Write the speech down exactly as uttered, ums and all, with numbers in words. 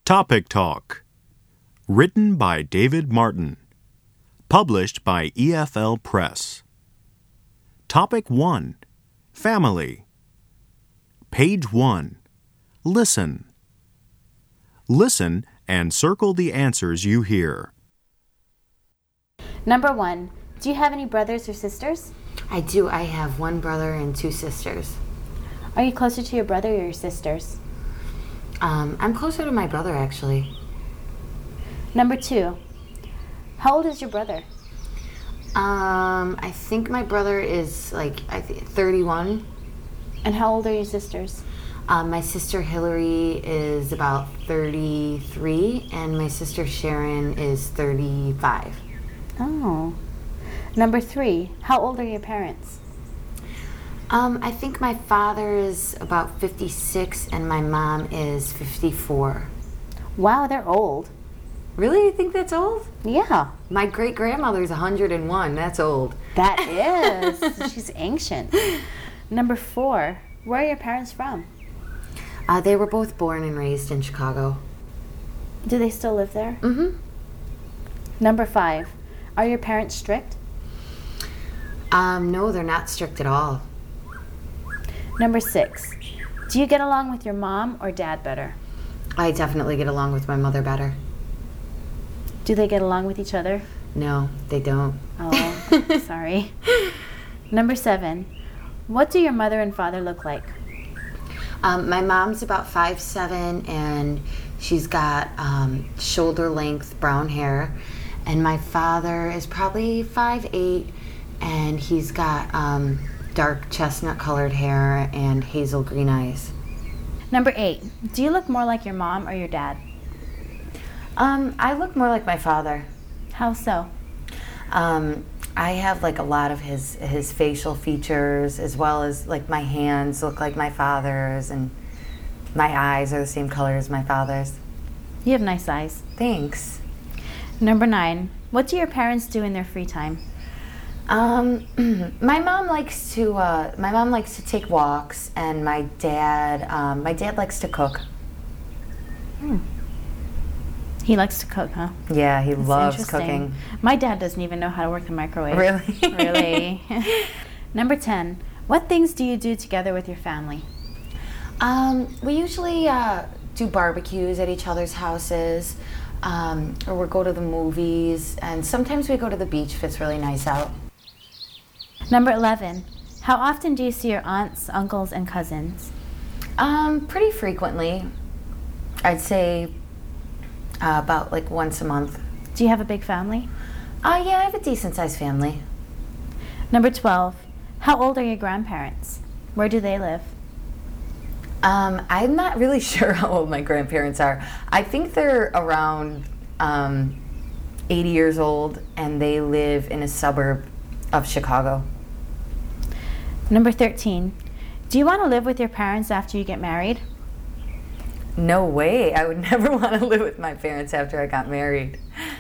Topic Talk. Written by David Martin. Published by E F L Press. Topic one. Family. Page one. Listen. Listen and circle the answers you hear. Number one. Do you have any brothers or sisters? I do. I have one brother and two sisters. Are you closer to your brother or your sisters? Um, I'm closer to my brother, actually. Number two. How old is your brother? Um, I think my brother is like I think thirty-one. And how old are your sisters? Um, my sister Hillary is about thirty-three, and my sister Sharon is thirty-five. Oh. Number three. How old are your parents? Um, I think my father is about fifty-six, and my mom is fifty-four. Wow, they're old. Really? You think that's old? Yeah. My great-grandmother's one hundred and one. That's old. That is. She's ancient. Number four. Where are your parents from? Uh, they were both born and raised in Chicago. Do they still live there? Mm-hmm. Number five. Are your parents strict? Um, no, they're not strict at all. Number six. Do you get along with your mom or dad better? I definitely get along with my mother better. Do they get along with each other? No, they don't. Oh, sorry. Number seven. What do your mother and father look like? Um, my mom's about five seven, and she's got um, shoulder-length brown hair. And my father is probably five eight, and he's got um, dark chestnut-colored hair and hazel green eyes. Number eight. Do you look more like your mom or your dad? Um, I look more like my father. How so? Um, I have like a lot of his his facial features, as well as like my hands look like my father's, and my eyes are the same color as my father's. You have nice eyes. Thanks. Number nine. What do your parents do in their free time? Um, my mom likes to uh, my mom likes to take walks, and my dad um, my dad likes to cook. Hmm. He likes to cook, huh? Yeah, he That's loves interesting. cooking. My dad doesn't even know how to work the microwave. Really? Really. Number ten. What things do you do together with your family? Um, we usually uh, do barbecues at each other's houses, um, or we go to the movies, and sometimes we go to the beach if it's really nice out. Number eleven. How often do you see your aunts, uncles, and cousins? Um, pretty frequently. I'd say uh, about like once a month. Do you have a big family? Uh, yeah, I have a decent-sized family. Number twelve. How old are your grandparents? Where do they live? Um, I'm not really sure how old my grandparents are. I think they're around um, eighty years old, and they live in a suburb of Chicago. Number thirteen. Do you want to live with your parents after you get married? No way. I would never want to live with my parents after I got married.